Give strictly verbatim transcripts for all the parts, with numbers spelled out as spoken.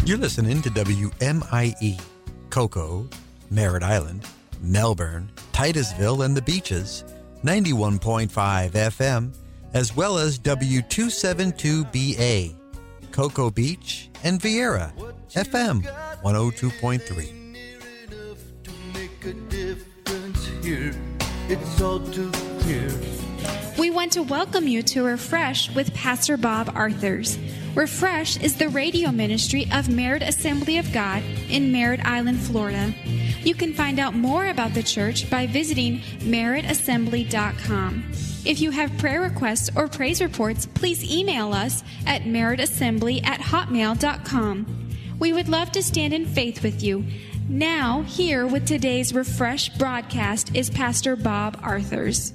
You're listening to W M I E, Cocoa, Merritt Island, Melbourne, Titusville, and the Beaches, ninety-one point five F M, as well as W two seventy-two B A, Cocoa Beach, and Vieira, F M one oh two point three. It's all too clear. We want to welcome you to Refresh with Pastor Bob Arthurs. Refresh is the radio ministry of Merritt Assembly of God in Merritt Island, Florida. You can find out more about the church by visiting merritt assembly dot com. If you have prayer requests or praise reports, please email us at merritt assembly at hotmail dot com. We would love to stand in faith with you. Now, here with today's Refresh broadcast is Pastor Bob Arthurs.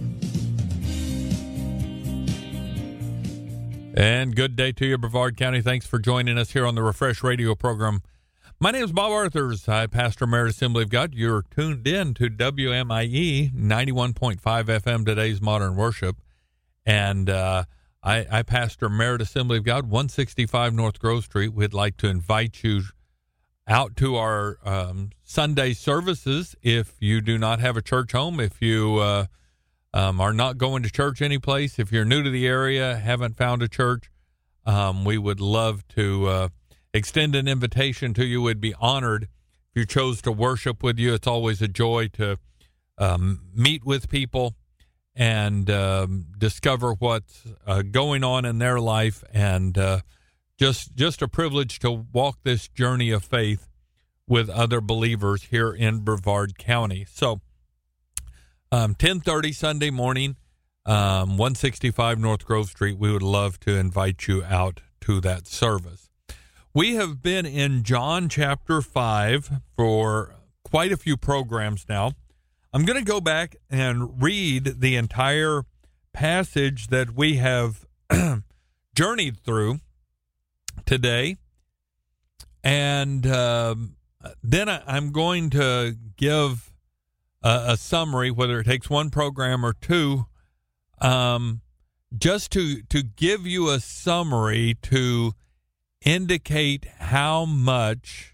And good day to you, Brevard County. Thanks for joining us here on the Refresh radio program. My name is Bob Arthurs. I pastor Merritt Assembly of God. You're tuned in to W M I E ninety-one point five F M, today's Modern Worship. And uh, I, I pastor Merritt Assembly of God, one sixty-five North Grove Street. We'd like to invite you out to our um, Sunday services. If you do not have a church home, if you uh, um, are not going to church anyplace, if you're new to the area, haven't found a church, um, we would love to uh, extend an invitation to you. We'd be honored if you chose to worship with you. It's always a joy to um, meet with people and um, discover what's uh, going on in their life, and uh, just just a privilege to walk this journey of faith with other believers here in Brevard County. So, um, ten thirty Sunday morning, um, one sixty-five North Grove Street. We would love to invite you out to that service. We have been in John chapter five for quite a few programs now. I'm going to go back and read the entire passage that we have journeyed through today, and um, then I, I'm going to give a, a summary, whether it takes one program or two, um, just to to give you a summary to indicate how much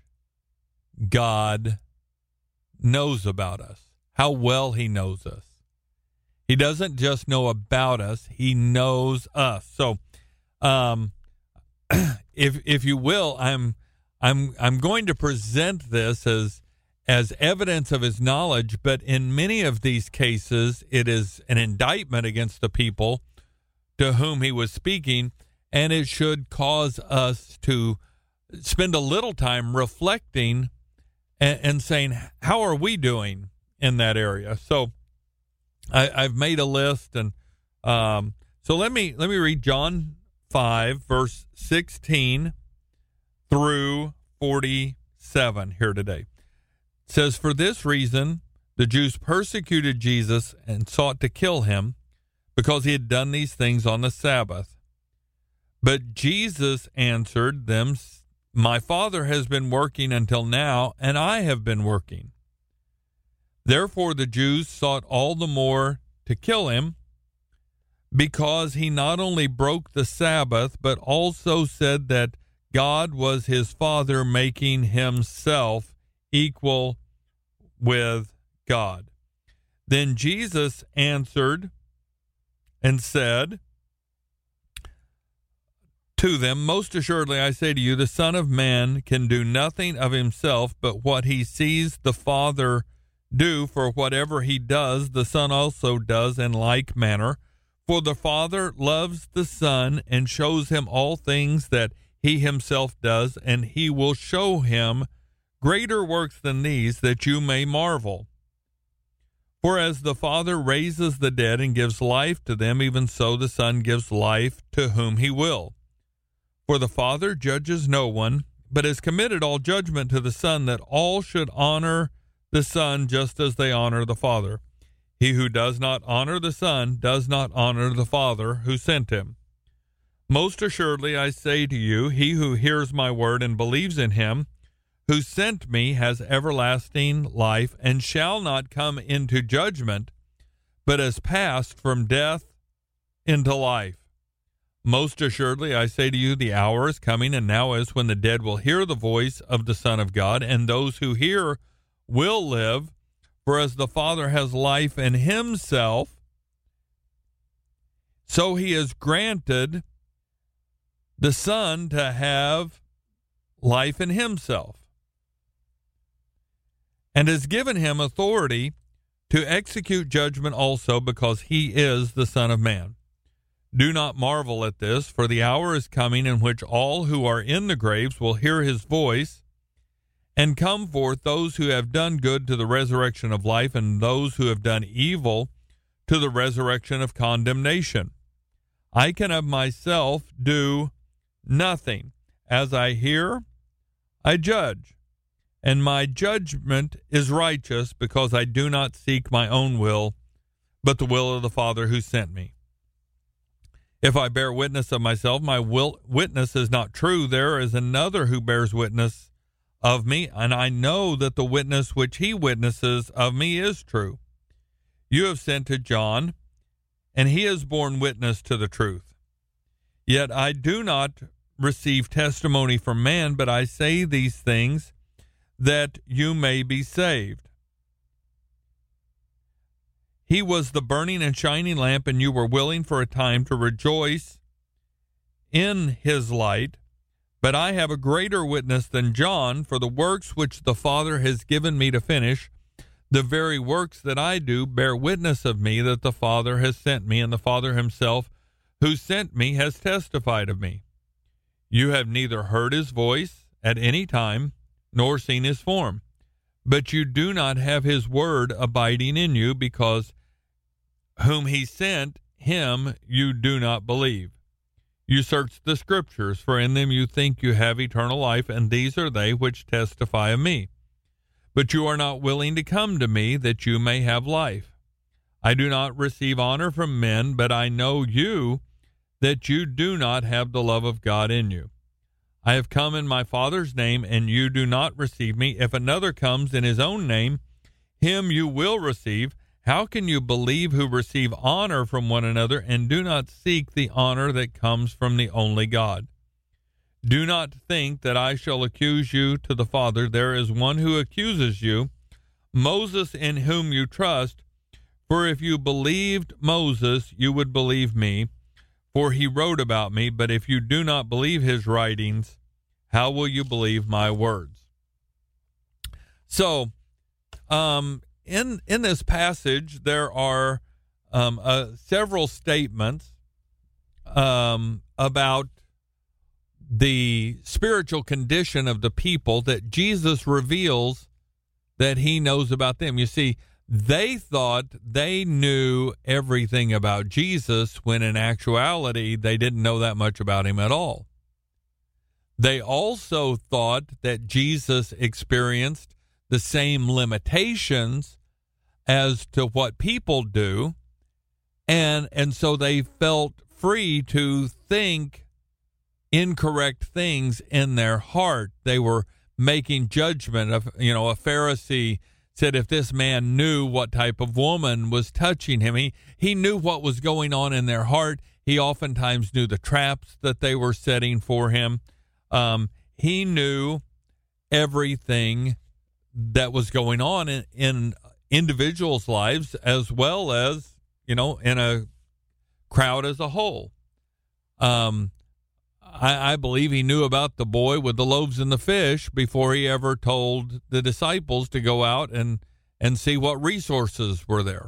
God knows about us, how well he knows us. He doesn't just know about us, he knows us. So, um, if if you will, I'm I'm I'm going to present this as as evidence of his knowledge, but in many of these cases, it is an indictment against the people to whom he was speaking, and it should cause us to spend a little time reflecting and, and saying, how are we doing in that area? So I, I've made a list, and um, so let me let me read John five, verse sixteen through forty-seven here today. It says, "For this reason, the Jews persecuted Jesus and sought to kill him, because he had done these things on the Sabbath. But Jesus answered them, 'My Father has been working until now, and I have been working.' Therefore the Jews sought all the more to kill him, because he not only broke the Sabbath, but also said that God was his Father, making himself equal with God. Then Jesus answered and said to them, 'Most assuredly I say to you, the Son of Man can do nothing of himself but what he sees the Father do, for whatever he does, the Son also does in like manner. For the Father loves the Son and shows him all things that he himself does, and he will show him greater works than these, that you may marvel. For as the Father raises the dead and gives life to them, even so the Son gives life to whom he will. For the Father judges no one, but has committed all judgment to the Son, that all should honor the Son just as they honor the Father. He who does not honor the Son does not honor the Father who sent him. Most assuredly I say to you, he who hears my word and believes in him who sent me has everlasting life, and shall not come into judgment, but has passed from death into life. Most assuredly, I say to you, the hour is coming, and now is, when the dead will hear the voice of the Son of God, and those who hear will live. For as the Father has life in himself, so he has granted the Son to have life in himself, and has given him authority to execute judgment also, because he is the Son of Man. Do not marvel at this, for the hour is coming in which all who are in the graves will hear his voice, and come forth, those who have done good to the resurrection of life, and those who have done evil to the resurrection of condemnation. I can of myself do nothing. As I hear, I judge, and my judgment is righteous, because I do not seek my own will, but the will of the Father who sent me. If I bear witness of myself, my will, witness is not true. There is another who bears witness of me, and I know that the witness which he witnesses of me is true. You have sent to John, and he has borne witness to the truth. Yet I do not receive testimony from man, but I say these things that you may be saved. He was the burning and shining lamp, and you were willing for a time to rejoice in his light. But I have a greater witness than John, for the works which the Father has given me to finish, the very works that I do, bear witness of me that the Father has sent me, and the Father himself who sent me has testified of me. You have neither heard his voice at any time, nor seen his form. But you do not have his word abiding in you, because whom he sent, him you do not believe. You search the Scriptures, for in them you think you have eternal life, and these are they which testify of me. But you are not willing to come to me, that you may have life. I do not receive honor from men, but I know you, that you do not have the love of God in you. I have come in my Father's name, and you do not receive me. If another comes in his own name, him you will receive. How can you believe who receive honor from one another, and do not seek the honor that comes from the only God? Do not think that I shall accuse you to the Father. There is one who accuses you, Moses, in whom you trust. For if you believed Moses, you would believe me, for he wrote about me. But if you do not believe his writings, how will you believe my words? So, um, in in this passage, there are um, uh, several statements um, about the spiritual condition of the people that Jesus reveals that he knows about them. You see, they thought they knew everything about Jesus, when in actuality they didn't know that much about him at all. They also thought that Jesus experienced the same limitations as to what people do, and and so they felt free to think incorrect things in their heart. They were making judgment of, you know, a Pharisee said if this man knew what type of woman was touching him, he, he knew what was going on in their heart. He oftentimes knew the traps that they were setting for him. Um, he knew everything that was going on in, in individuals' lives, as well as, you know, in a crowd as a whole. Um, I, I believe he knew about the boy with the loaves and the fish before he ever told the disciples to go out and, and see what resources were there.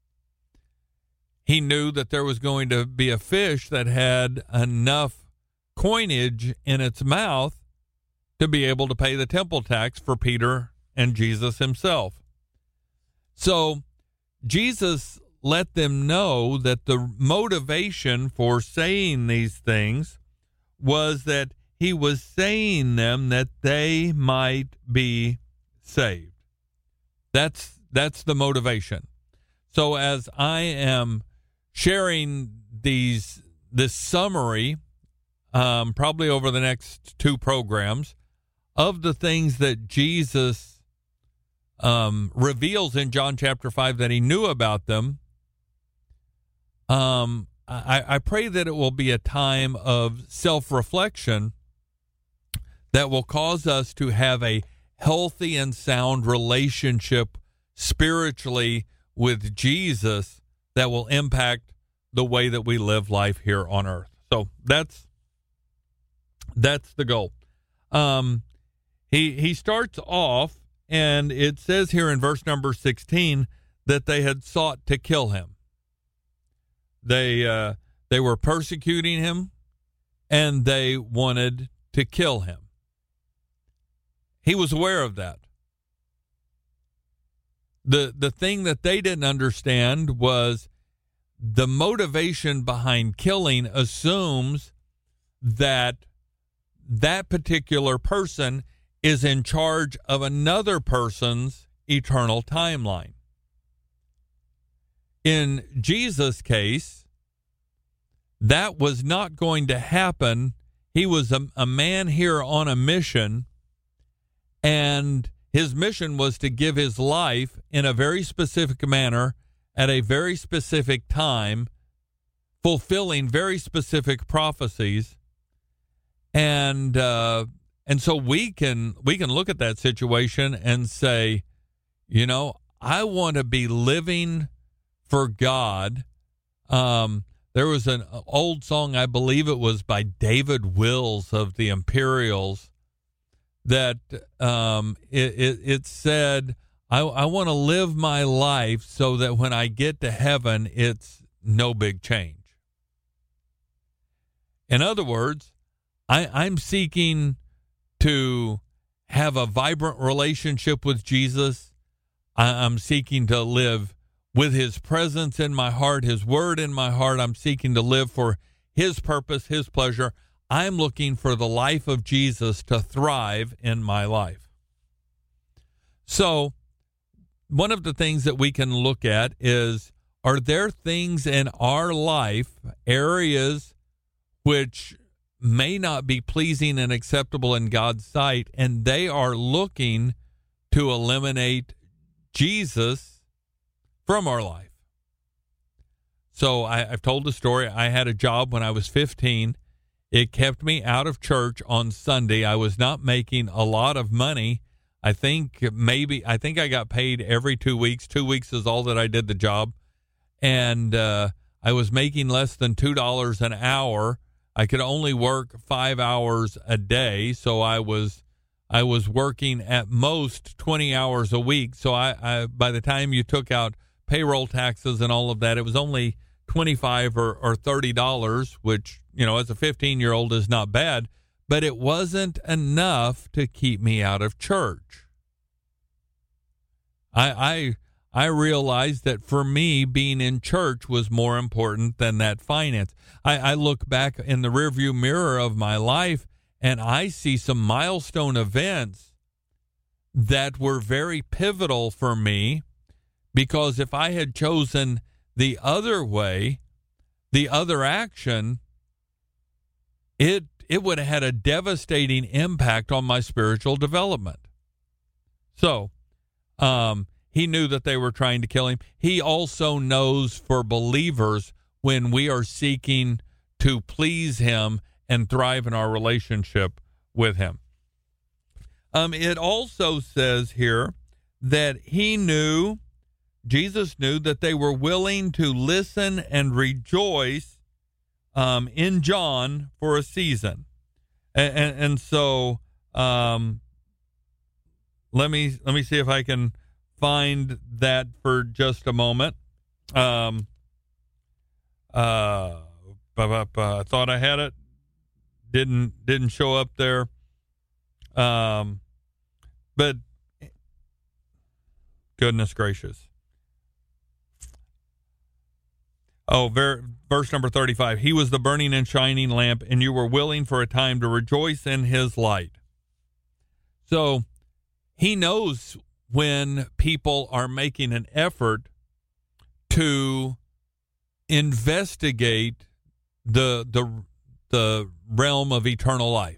He knew that there was going to be a fish that had enough coinage in its mouth to be able to pay the temple tax for Peter and Jesus himself. So Jesus let them know that the motivation for saying these things was that he was saying them that they might be saved. That's that's the motivation. So as I am sharing these this summary, um, probably over the next two programs, of the things that Jesus um, reveals in John chapter five that he knew about them, um, I, I pray that it will be a time of self-reflection that will cause us to have a healthy and sound relationship spiritually with Jesus that will impact the way that we live life here on earth. So that's that's the goal. Um, he he starts off, and it says here in verse number sixteen that they had sought to kill him. They uh, they were persecuting him, and they wanted to kill him. He was aware of that. The the thing that they didn't understand was the motivation behind killing assumes that that particular person is in charge of another person's eternal timeline. In Jesus' case, that was not going to happen. He was a, a man here on a mission, and his mission was to give his life in a very specific manner at a very specific time, fulfilling very specific prophecies. And uh, and so we can we can look at that situation and say, you know, I want to be living for God. Um, there was an old song, I believe it was by David Wills of the Imperials, that um, it, it, it said, I, I want to live my life so that when I get to heaven, it's no big change. In other words, I, I'm seeking to have a vibrant relationship with Jesus. I, I'm seeking to live with his presence in my heart, his word in my heart. I'm seeking to live for his purpose, his pleasure. I'm looking for the life of Jesus to thrive in my life. So, one of the things that we can look at is, are there things in our life, areas which may not be pleasing and acceptable in God's sight, and they are looking to eliminate Jesus from our life? So I, I've told the story. I had a job when I was fifteen. It kept me out of church on Sunday. I was not making a lot of money. I think maybe, I think I got paid every two weeks. Two weeks is all that I did the job. And uh, I was making less than two dollars an hour. I could only work five hours a day. So I was, I was working at most twenty hours a week. So I, I by the time you took out payroll taxes and all of that, it was only twenty-five or, or thirty dollars, which, you know, as a fifteen-year-old is not bad, but it wasn't enough to keep me out of church. I I I realized that for me, being in church was more important than that finance. I, I look back in the rearview mirror of my life, and I see some milestone events that were very pivotal for me, because if I had chosen the other way, the other action, it it would have had a devastating impact on my spiritual development. So, um, he knew that they were trying to kill him. He also knows for believers when we are seeking to please him and thrive in our relationship with him. Um, it also says here that he knew, Jesus knew that they were willing to listen and rejoice um, in John for a season. And, and, and so um, let me let me see if I can find that for just a moment. Um, uh, I thought I had it. Didn't didn't show up there. Um, but goodness gracious. Oh, ver- verse number thirty-five. He was the burning and shining lamp, and you were willing for a time to rejoice in his light. So he knows when people are making an effort to investigate the the the realm of eternal life.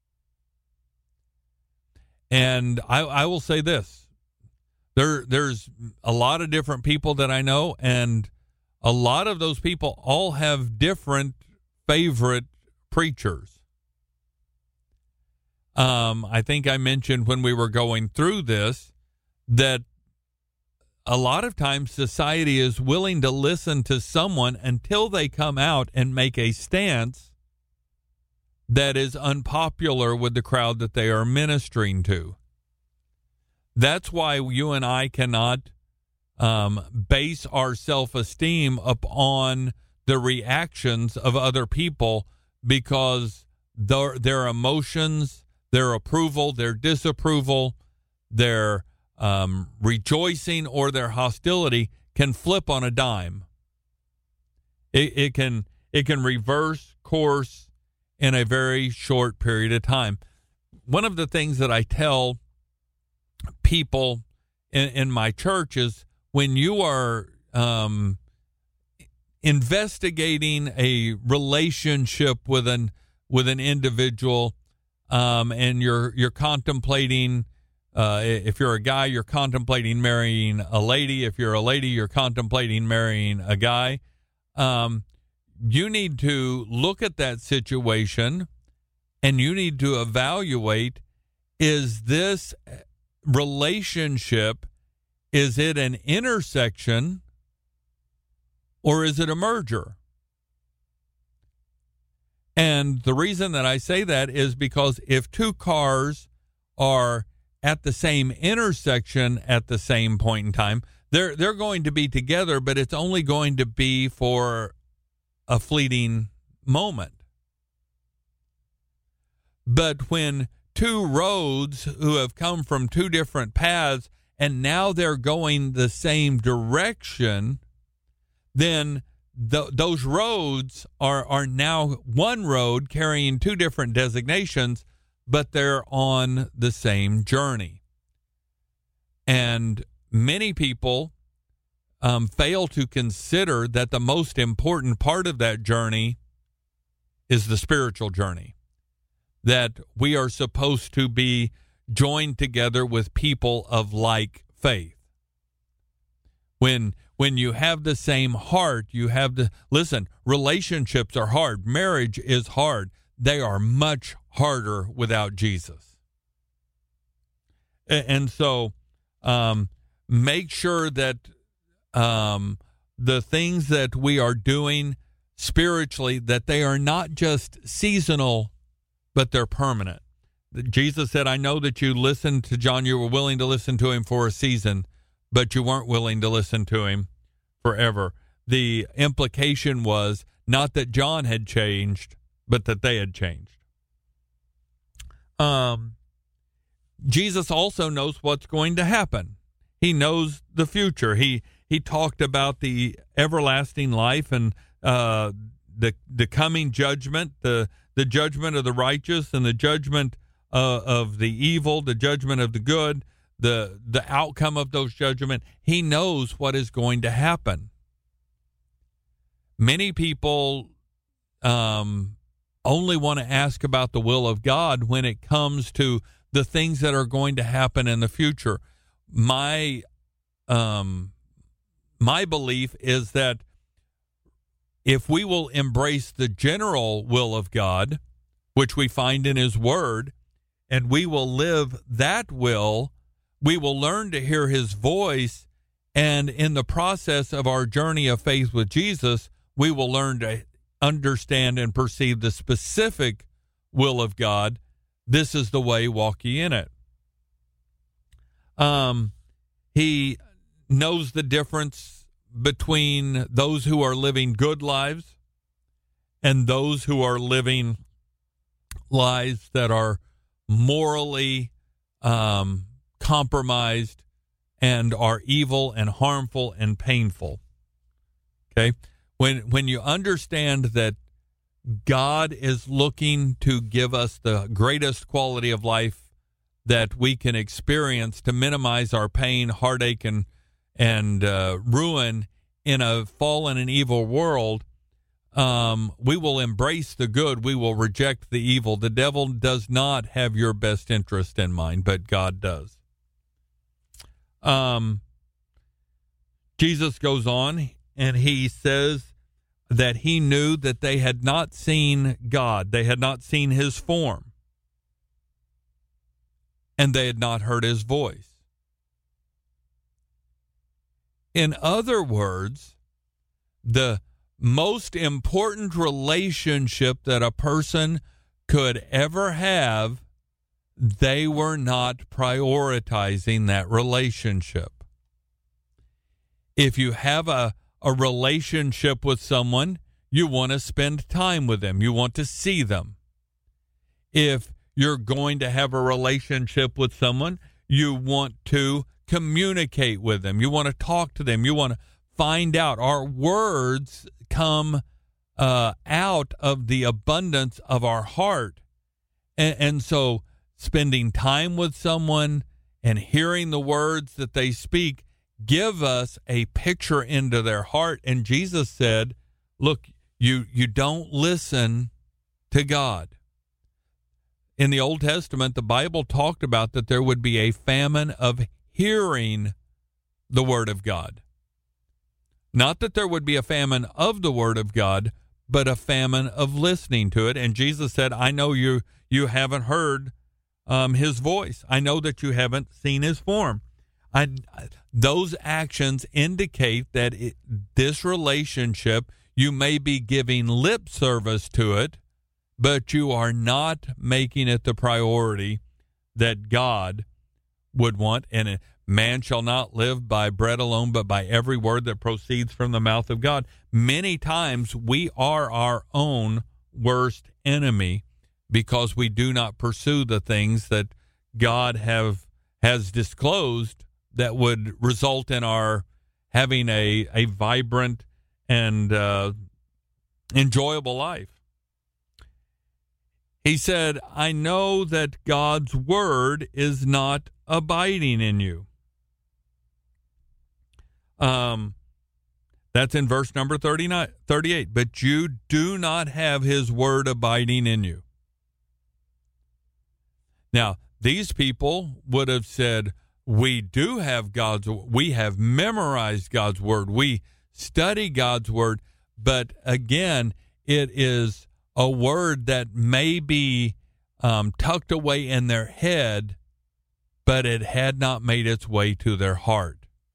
And I, I will say this. There there's a lot of different people that I know, and a lot of those people all have different favorite preachers. Um, I think I mentioned when we were going through this that a lot of times society is willing to listen to someone until they come out and make a stance that is unpopular with the crowd that they are ministering to. That's why you and I cannot um, base our self-esteem upon the reactions of other people, because their, their emotions, their approval, their disapproval, their um, rejoicing, or their hostility can flip on a dime. It, it can it can reverse course in a very short period of time. One of the things that I tell people in, in my church is, when you are um, investigating a relationship with an with an individual, um, and you're you're contemplating, uh, if you're a guy, you're contemplating marrying a lady. If you're a lady, you're contemplating marrying a guy. Um, you need to look at that situation, and you need to evaluate, is this relationship, is it an intersection or is it a merger? And the reason that I say that is because if two cars are at the same intersection at the same point in time, they're they're going to be together, but it's only going to be for a fleeting moment. But when two roads who have come from two different paths and now they're going the same direction, then th- those roads are, are now one road carrying two different designations, but they're on the same journey. And many people um, fail to consider that the most important part of that journey is the spiritual journey, that we are supposed to be joined together with people of like faith. When when you have the same heart, you have the, listen, relationships are hard. Marriage is hard. They are much harder without Jesus. And, and so um, make sure that um, the things that we are doing spiritually, that they are not just seasonal, but they're permanent. Jesus said, I know that you listened to John, you were willing to listen to him for a season, but you weren't willing to listen to him forever. The implication was not that John had changed, but that they had changed. Um, Jesus also knows what's going to happen. He knows the future. He he talked about the everlasting life and uh, the the coming judgment, the the judgment of the righteous and the judgment uh, of the evil, the judgment of the good, the the outcome of those judgments. He knows what is going to happen. Many people um, only want to ask about the will of God when it comes to the things that are going to happen in the future. My um, my belief is that if we will embrace the general will of God, which we find in his word, and we will live that will, we will learn to hear his voice, and in the process of our journey of faith with Jesus, we will learn to understand and perceive the specific will of God. This is the way, walk ye in it. Um, he knows the difference between those who are living good lives and those who are living lives that are morally um, compromised and are evil and harmful and painful. Okay? When when you understand that God is looking to give us the greatest quality of life that we can experience to minimize our pain, heartache, and and uh, ruin in a fallen and evil world, um, we will embrace the good. We will reject the evil. The devil does not have your best interest in mind, but God does. Um, Jesus goes on and he says that he knew that they had not seen God. They had not seen his form. And they had not heard his voice. In other words, the most important relationship that a person could ever have, they were not prioritizing that relationship. If you have a, a relationship with someone, you want to spend time with them. You want to see them. If you're going to have a relationship with someone, you want to communicate with them. You want to talk to them. You want to find out. Our words come uh, out of the abundance of our heart. And, and so spending time with someone and hearing the words that they speak give us a picture into their heart. And Jesus said, look, you, you don't listen to God. In the Old Testament, the Bible talked about that there would be a famine of hearing the Word of God. Not that there would be a famine of the Word of God, but a famine of listening to it. And Jesus said, I know you you haven't heard um, his voice. I know that you haven't seen his form. I, those actions indicate that it, this relationship, you may be giving lip service to it, but you are not making it the priority that God would want. And man shall not live by bread alone, but by every word that proceeds from the mouth of God. Many times we are our own worst enemy because we do not pursue the things that God have has disclosed that would result in our having a, a vibrant and uh, enjoyable life. He said, I know that God's word is not abiding in you. Um, that's in verse number thirty-nine, thirty-eight. But you do not have his word abiding in you. Now, these people would have said, we do have God's, we have memorized God's word. We study God's word. But again, it is a word that may be um, tucked away in their head, but it had not made its way to their heart.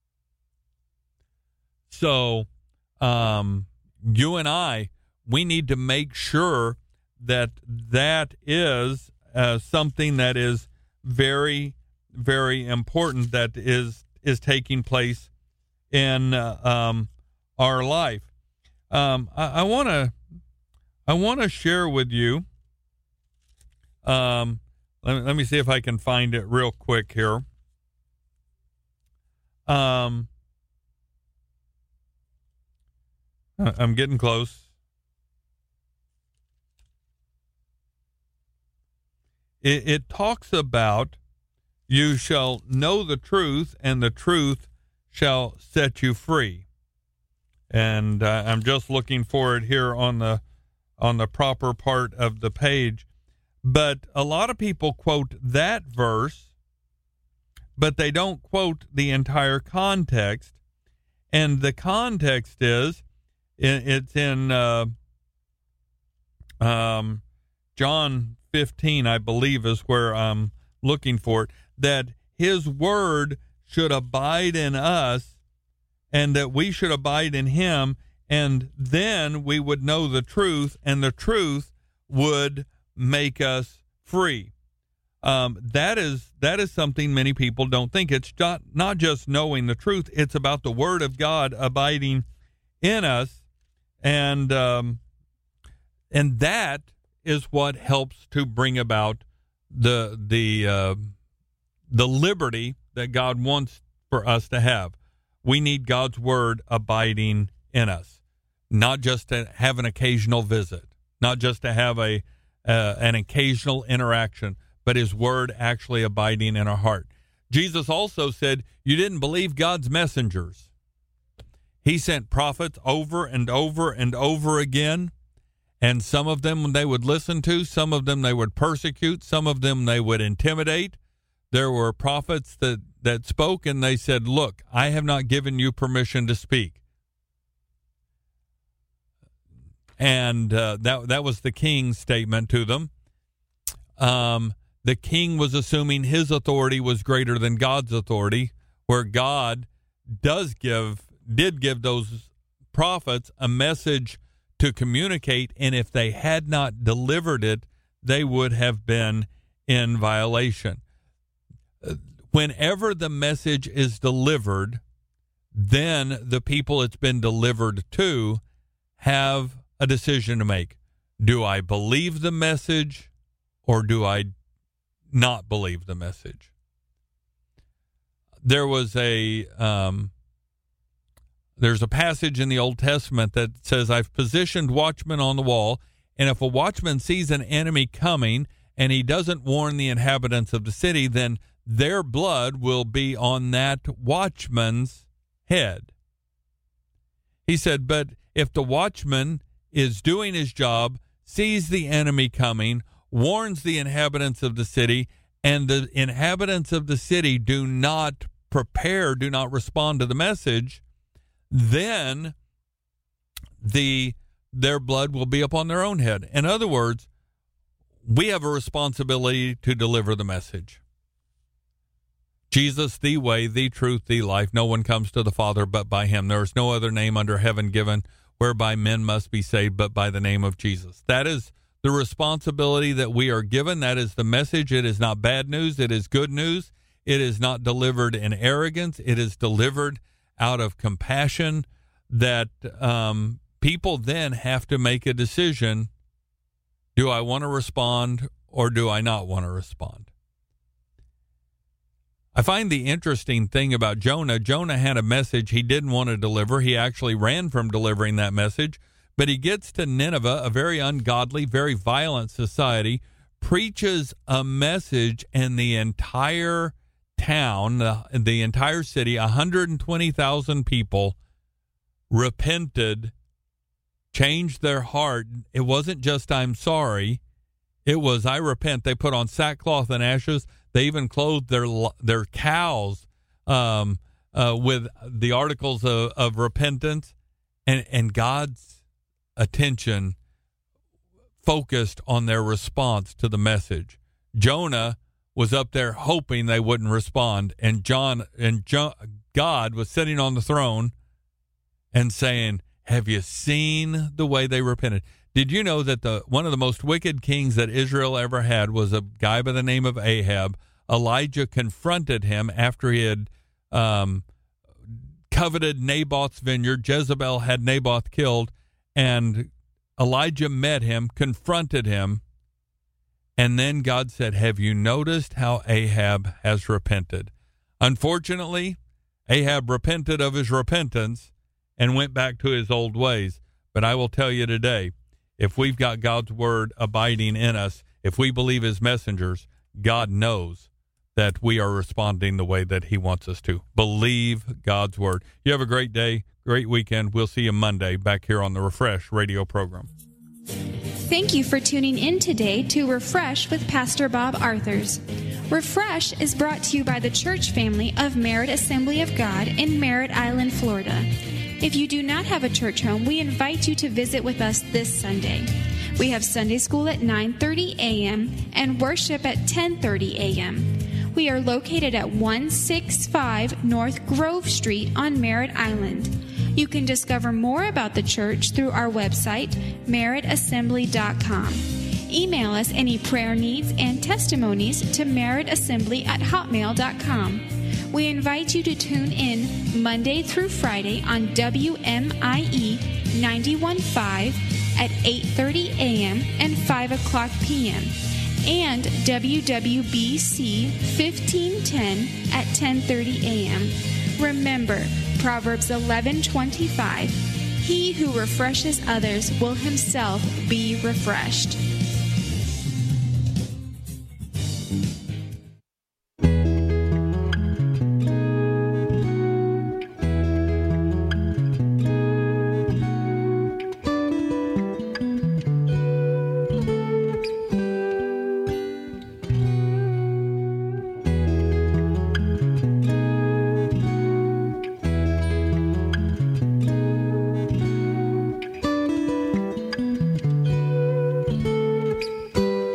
So um, you and I, we need to make sure that that is uh, something that is very, very important that is is taking place in uh, um, our life. Um, I want to I want to share with you. Um, let me, let me see if I can find it real quick here. Um, I'm getting close. It, it talks about you shall know the truth, and the truth shall set you free. And uh, I'm just looking for it here on the on the proper part of the page. But a lot of people quote that verse, but they don't quote the entire context. And the context is, it's in uh, um, John fifteen, I believe, is where I'm looking for it, that his word should abide in us and that we should abide in him, and then we would know the truth, and the truth would make us free. Um, that is that is something many people don't think. It's not, not just knowing the truth. It's about the word of God abiding in us, and um, and that is what helps to bring about the the uh, the liberty that God wants for us to have. We need God's word abiding in us, not just to have an occasional visit, not just to have a uh, an occasional interaction, but his word actually abiding in our heart. Jesus also said, you didn't believe God's messengers. He sent prophets over and over and over again, and some of them they would listen to, some of them they would persecute, some of them they would intimidate. There were prophets that, that spoke, and they said, look, I have not given you permission to speak. And uh, that that was the king's statement to them. Um, the king was assuming his authority was greater than God's authority, where God does give, did give those prophets a message to communicate, and if they had not delivered it, they would have been in violation. Whenever the message is delivered, then the people it's been delivered to have a decision to make. Do I believe the message or do I not believe the message? There was a um, there's a passage in the Old Testament that says, I've positioned watchmen on the wall, and if a watchman sees an enemy coming and he doesn't warn the inhabitants of the city, then their blood will be on that watchman's head. He said, but if the watchman is doing his job, sees the enemy coming, warns the inhabitants of the city, and the inhabitants of the city do not prepare, do not respond to the message, then the their blood will be upon their own head. In other words, we have a responsibility to deliver the message. Jesus, the way, the truth, the life. No one comes to the Father but by him. There is no other name under heaven given whereby men must be saved but by the name of Jesus. That is the responsibility that we are given. That is the message. It is not bad news. It is good news. It is not delivered in arrogance. It is delivered out of compassion, that um, people then have to make a decision. Do I want to respond or do I not want to respond? I find the interesting thing about Jonah, Jonah had a message he didn't want to deliver. He actually ran from delivering that message. But he gets to Nineveh, a very ungodly, very violent society, preaches a message, and the entire town, the, the entire city, one hundred twenty thousand people repented, changed their heart. It wasn't just, I'm sorry. It was, I repent. They put on sackcloth and ashes. They even clothed their their cows um, uh, with the articles of, of repentance, and, and God's attention focused on their response to the message. Jonah was up there hoping they wouldn't respond, and John and John, God was sitting on the throne and saying, have you seen the way they repented? Did you know that the one of the most wicked kings that Israel ever had was a guy by the name of Ahab? Elijah confronted him after he had um, coveted Naboth's vineyard. Jezebel had Naboth killed, and Elijah met him, confronted him, and then God said, have you noticed how Ahab has repented? Unfortunately, Ahab repented of his repentance and went back to his old ways. But I will tell you today, if we've got God's word abiding in us, if we believe his messengers, God knows that we are responding the way that he wants us to. Believe God's word. You have a great day, great weekend. We'll see you Monday back here on the Refresh radio program. Thank you for tuning in today to Refresh with Pastor Bob Arthurs. Refresh is brought to you by the church family of Merritt Assembly of God in Merritt Island, Florida. If you do not have a church home, we invite you to visit with us this Sunday. We have Sunday school at nine thirty a.m. and worship at ten thirty a.m. We are located at one sixty-five North Grove Street on Merritt Island. You can discover more about the church through our website, merritt assembly dot com. Email us any prayer needs and testimonies to merrittassembly at hotmail dot com. We invite you to tune in Monday through Friday on W M I E ninety-one point five at eight thirty a.m. and five o'clock p.m. and W W B C fifteen ten at ten thirty a.m. Remember, Proverbs eleven twenty-five, he who refreshes others will himself be refreshed.